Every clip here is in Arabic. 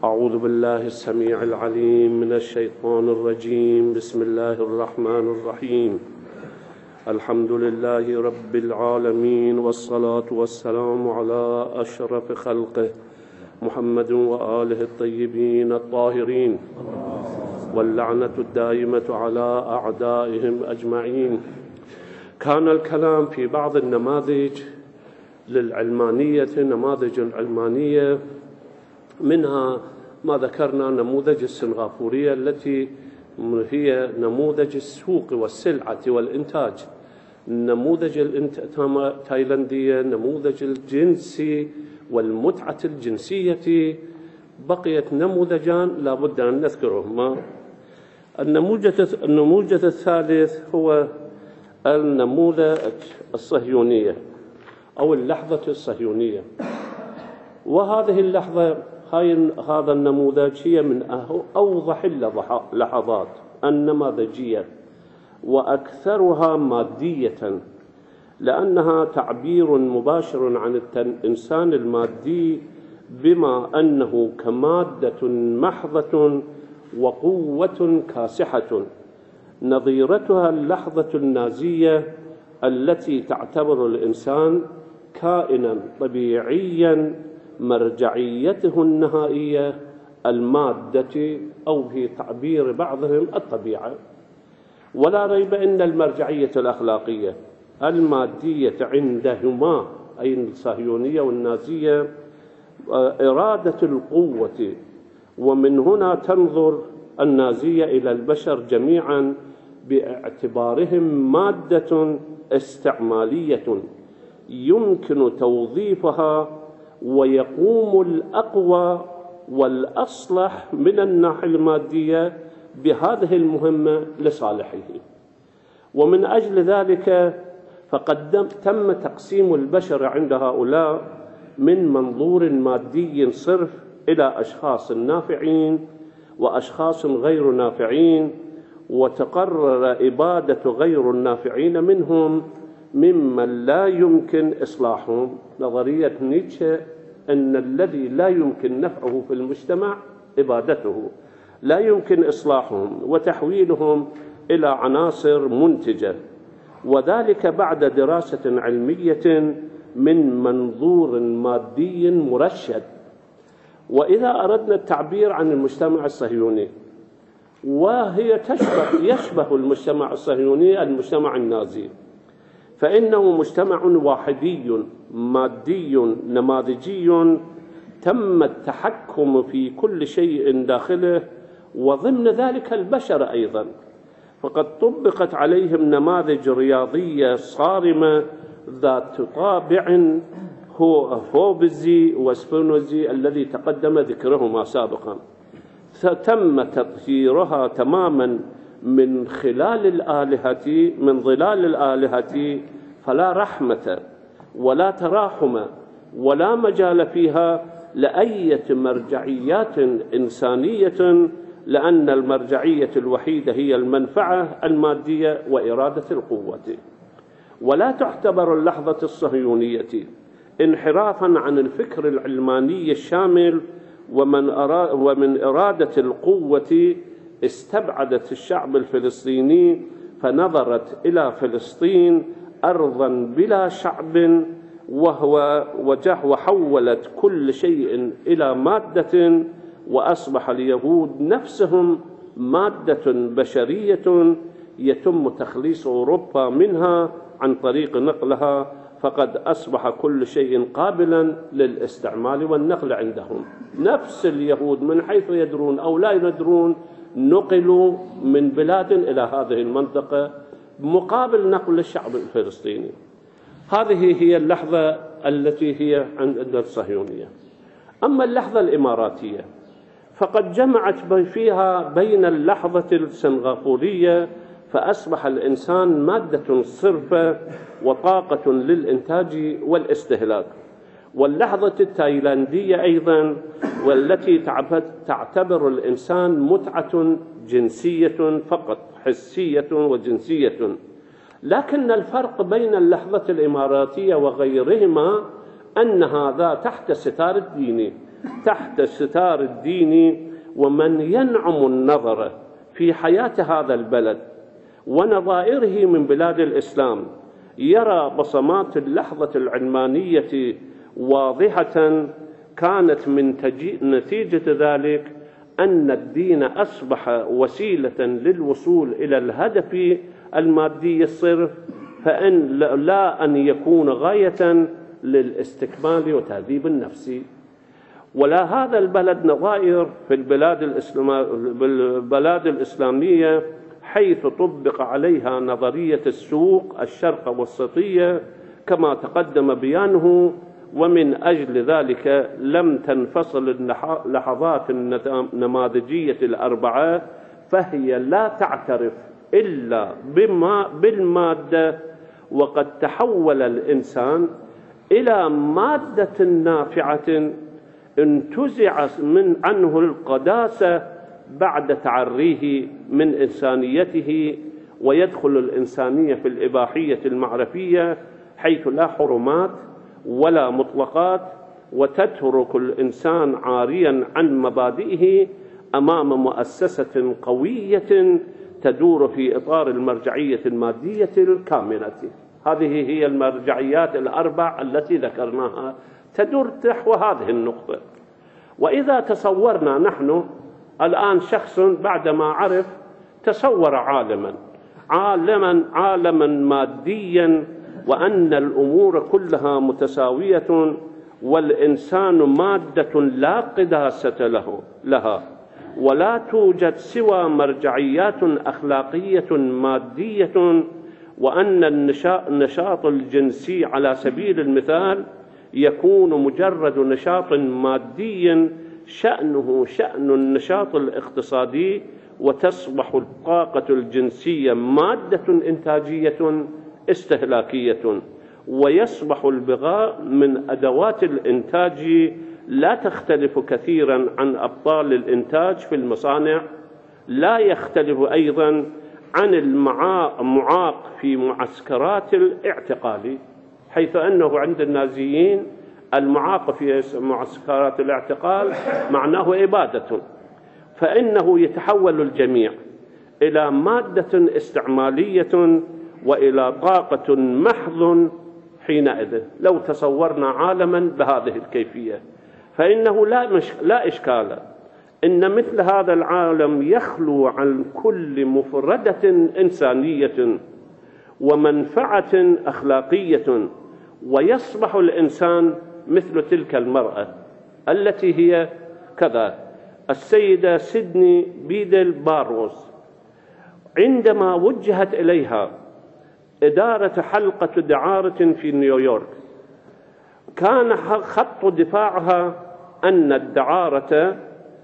أعوذ بالله السميع العليم من الشيطان الرجيم. بسم الله الرحمن الرحيم. الحمد لله رب العالمين، والصلاة والسلام على أشرف خلقه محمد وآله الطيبين الطاهرين، واللعنة الدائمة على أعدائهم أجمعين. كان الكلام في بعض النماذج للعلمانية، نماذج العلمانية، منها ما ذكرنا نموذج السنغافورية التي هي نموذج السوق والسلعة والإنتاج، نموذج التايلاندية نموذج الجنسي والمتعة الجنسية. بقيت نموذجان لا بد أن نذكرهما. النموذج الثالث هو النموذج الصهيونية أو اللحظة الصهيونية. وهذه اللحظة، هذا النموذج هي من أوضح اللحظات النماذجية وأكثرها مادية، لأنها تعبير مباشر عن الإنسان المادي بما أنه كمادة محضة وقوة كاسحة. نظيرتها اللحظة النازية التي تعتبر الإنسان كائنا طبيعيا مرجعيته النهائية المادة، أو في تعبير بعضهم الطبيعة. ولا ريب أن المرجعية الأخلاقية المادية عندهما، أي الصهيونية والنازية، إرادة القوة. ومن هنا تنظر النازية إلى البشر جميعا باعتبارهم مادة استعمالية يمكن توظيفها، ويقوم الأقوى والأصلح من الناحية المادية بهذه المهمة لصالحه. ومن أجل ذلك فقد تم تقسيم البشر عند هؤلاء من منظور مادي صرف إلى أشخاص نافعين وأشخاص غير نافعين، وتقرر إبادة غير النافعين منهم ممن لا يمكن إصلاحهم. نظرية نيتشه أن الذي لا يمكن نفعه في المجتمع إبادته، لا يمكن إصلاحهم وتحويلهم إلى عناصر منتجة، وذلك بعد دراسة علمية من منظور مادي مرشد. وإذا أردنا التعبير عن المجتمع الصهيوني، وهي يشبه المجتمع الصهيوني المجتمع النازي، فإنه مجتمع واحدي مادي نماذجي تم التحكم في كل شيء داخله، وضمن ذلك البشر أيضا، فقد طبقت عليهم نماذج رياضية صارمة ذات طابع هوبزي وسبينوزي الذي تقدم ذكرهما سابقا. تم تطهيرها تماما من ظلال الآلهة، فلا رحمة ولا تراحم ولا مجال فيها لأية مرجعيات إنسانية، لأن المرجعية الوحيدة هي المنفعة المادية وإرادة القوة. ولا تعتبر اللحظة الصهيونية انحرافا عن الفكر العلماني الشامل، ومن إرادة القوة استبعدت الشعب الفلسطيني، فنظرت إلى فلسطين أرضا بلا شعب، وحولت كل شيء إلى مادة، وأصبح اليهود نفسهم مادة بشرية يتم تخليص أوروبا منها عن طريق نقلها، فقد أصبح كل شيء قابلا للاستعمال والنقل عندهم. نفس اليهود من حيث يدرون أو لا يدرون نقلوا من بلاد إلى هذه المنطقة مقابل نقل الشعب الفلسطيني. هذه هي اللحظة التي هي عند الصهيونية. أما اللحظة الإماراتية فقد جمعت فيها بين اللحظة السنغافورية، فأصبح الإنسان مادة صرفة وطاقة للإنتاج والاستهلاك، واللحظة التايلاندية أيضا، والتي تعتبر الإنسان متعة جنسية فقط، حسية وجنسية. لكن الفرق بين اللحظة الإماراتية وغيرهما أن هذا تحت ستار الدين، تحت ستار الدين، ومن ينعم النظر في حياة هذا البلد ونظائره من بلاد الإسلام يرى بصمات اللحظة العلمانية واضحة، كانت من نتيجة ذلك أن الدين أصبح وسيلة للوصول إلى الهدف المادي الصرف، فإن لا أن يكون غاية للاستكمال وتهذيب النفس. ولا هذا البلد نظائر في البلاد الإسلامية حيث طبق عليها نظرية السوق الشرق وسطية كما تقدم بيانه، ومن أجل ذلك لم تنفصل اللحظات النماذجية الأربعة، فهي لا تعترف إلا بالمادة، وقد تحول الإنسان إلى مادة نافعة انتزع عنه القداسة بعد تعريه من إنسانيته، ويدخل الإنسانية في الإباحية المعرفية حيث لا حرمات ولا مطلقات، وتترك الإنسان عاريا عن مبادئه أمام مؤسسة قوية تدور في إطار المرجعية المادية الكاملة. هذه هي المرجعيات الأربع التي ذكرناها تدور نحو هذه النقطة. وإذا تصورنا نحن الآن شخص بعدما عرف تصور عالما ماديا، وأن الأمور كلها متساوية، والإنسان مادة لا قداسة لها، ولا توجد سوى مرجعيات أخلاقية مادية، وأن النشاط الجنسي على سبيل المثال يكون مجرد نشاط مادي شأنه شأن النشاط الاقتصادي، وتصبح الطاقة الجنسية مادة إنتاجية استهلاكية، ويصبح البغاء من أدوات الإنتاج لا تختلف كثيرا عن أبطال الإنتاج في المصانع، لا يختلف أيضا عن المعاق في معسكرات الاعتقال، حيث أنه عند النازيين المعاق في معسكرات الاعتقال معناه إبادة، فإنه يتحول الجميع إلى مادة استعمالية وإلى طاقة محض. حينئذ لو تصورنا عالما بهذه الكيفية فإنه لا إشكال إن مثل هذا العالم يخلو عن كل مفردة إنسانية ومنفعة أخلاقية، ويصبح الإنسان مثل تلك المرأة التي هي كذا السيدة سيدني بيدل باروز، عندما وجهت إليها إدارة حلقة دعارة في نيويورك كان خط دفاعها أن الدعارة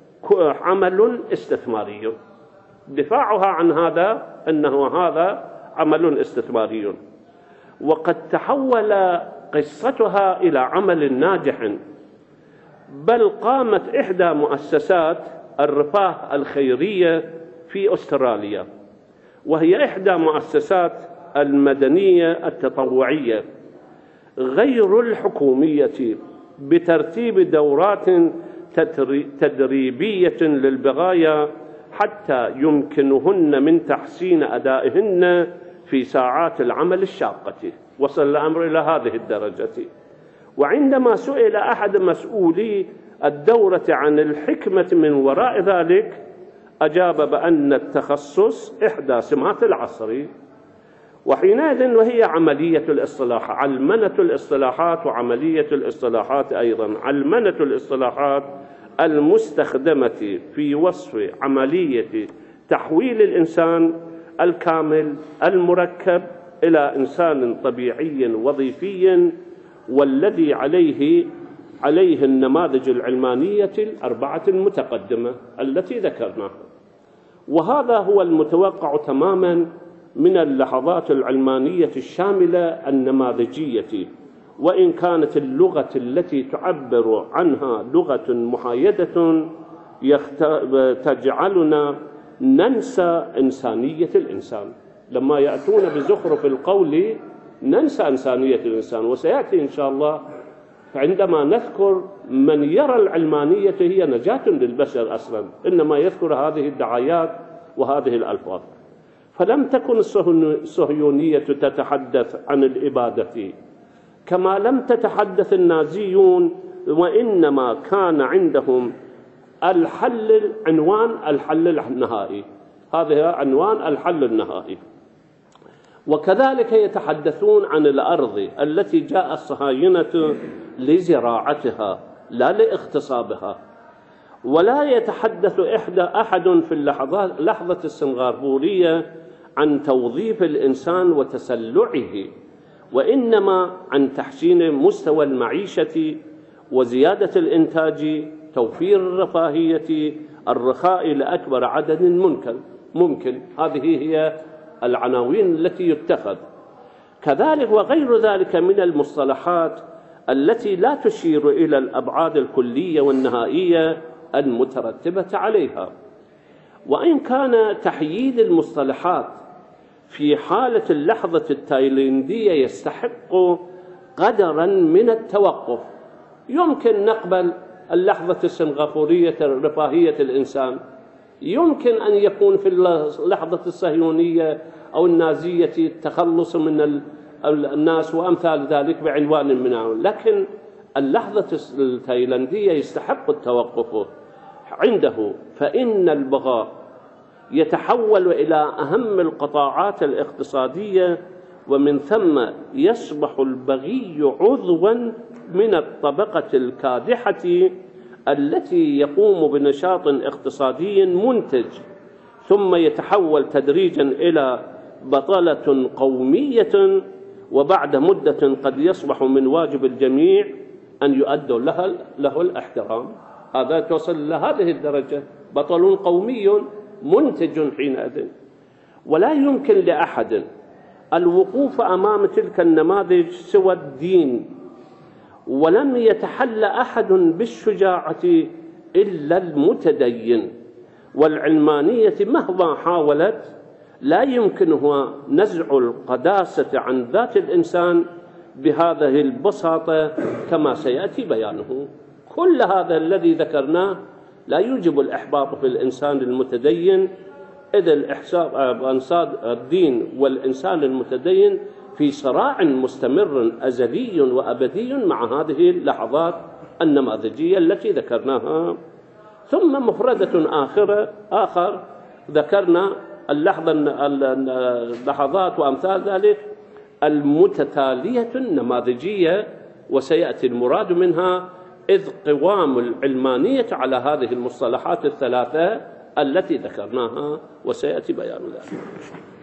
عمل استثماري، دفاعها عن هذا أنه هذا عمل استثماري، وقد تحول قصتها إلى عمل ناجح. بل قامت إحدى مؤسسات الرفاه الخيرية في أستراليا، وهي إحدى مؤسسات المدنية التطوعية غير الحكومية، بترتيب دورات تدريبية للبغايا حتى يمكنهن من تحسين أدائهن في ساعات العمل الشاقة. وصل الأمر إلى هذه الدرجة. وعندما سئل أحد مسؤولي الدورة عن الحكمة من وراء ذلك أجاب بأن التخصص إحدى سمات العصر. وحينئذ وهي عملية الإصلاح، علمنة الإصلاحات وعملية الإصلاحات أيضا، علمنة الإصلاحات المستخدمة في وصف عملية تحويل الإنسان الكامل المركب إلى إنسان طبيعي وظيفي، والذي عليه النماذج العلمانية الأربعة المتقدمة التي ذكرناها. وهذا هو المتوقع تماما من اللحظات العلمانية الشاملة النماذجية، وإن كانت اللغة التي تعبر عنها لغة محايدة تجعلنا ننسى إنسانية الإنسان. لما يأتون بزخرف القول ننسى إنسانية الإنسان، وسيأتي إن شاء الله عندما نذكر من يرى العلمانية هي نجاة للبشر أصلا، إنما يذكر هذه الدعايات وهذه الألفاظ. فلم تكن الصهيونية تتحدث عن الإبادة كما لم تتحدث النازيون، وإنما كان عندهم عنوان الحل النهائي، هذا عنوان الحل النهائي. وكذلك يتحدثون عن الأرض التي جاء الصهاينة لزراعتها لا لاغتصابها. ولا يتحدث أحد في لحظة السنغافورية عن توظيف الإنسان وتسلعه، وإنما عن تحسين مستوى المعيشة وزيادة الإنتاج، توفير الرفاهية، الرخاء لأكبر عدد ممكن. هذه هي العناوين التي يتخذ. كذلك وغير ذلك من المصطلحات التي لا تشير إلى الأبعاد الكلية والنهائية المترتبة عليها. وإن كان تحييد المصطلحات في حالة اللحظة التايلاندية يستحق قدرا من التوقف، يمكن نقبل اللحظة السنغافورية رفاهية الإنسان، يمكن أن يكون في اللحظة الصهيونية أو النازية التخلص من الناس وأمثال ذلك بعنوان منه، لكن اللحظة التايلاندية يستحق التوقف عنده، فإن البغاء يتحول إلى أهم القطاعات الاقتصادية، ومن ثم يصبح البغي عضوا من الطبقة الكادحة التي يقوم بنشاط اقتصادي منتج، ثم يتحول تدريجا إلى بطالة قومية، وبعد مدة قد يصبح من واجب الجميع أن يؤدوا له الاحترام. هذا توصل لهذه الدرجة، بطل قومي منتج حينئذ. ولا يمكن لأحد الوقوف أمام تلك النماذج سوى الدين، ولم يتحل أحد بالشجاعة إلا المتدين. والعلمانية مهما حاولت لا يمكنها نزع القداسة عن ذات الإنسان بهذه البساطة كما سيأتي بيانه. كل هذا الذي ذكرناه لا يوجب الإحباط في الإنسان المتدين، إذ الدين والإنسان المتدين في صراع مستمر أزلي وأبدي مع هذه اللحظات النماذجية التي ذكرناها. ثم مفردة آخر ذكرنا اللحظات وأمثال ذلك المتتالية النماذجية، وسيأتي المراد منها إذ قوام العلمانية على هذه المصطلحات الثلاثة التي ذكرناها، وسيأتي بيان ذلك.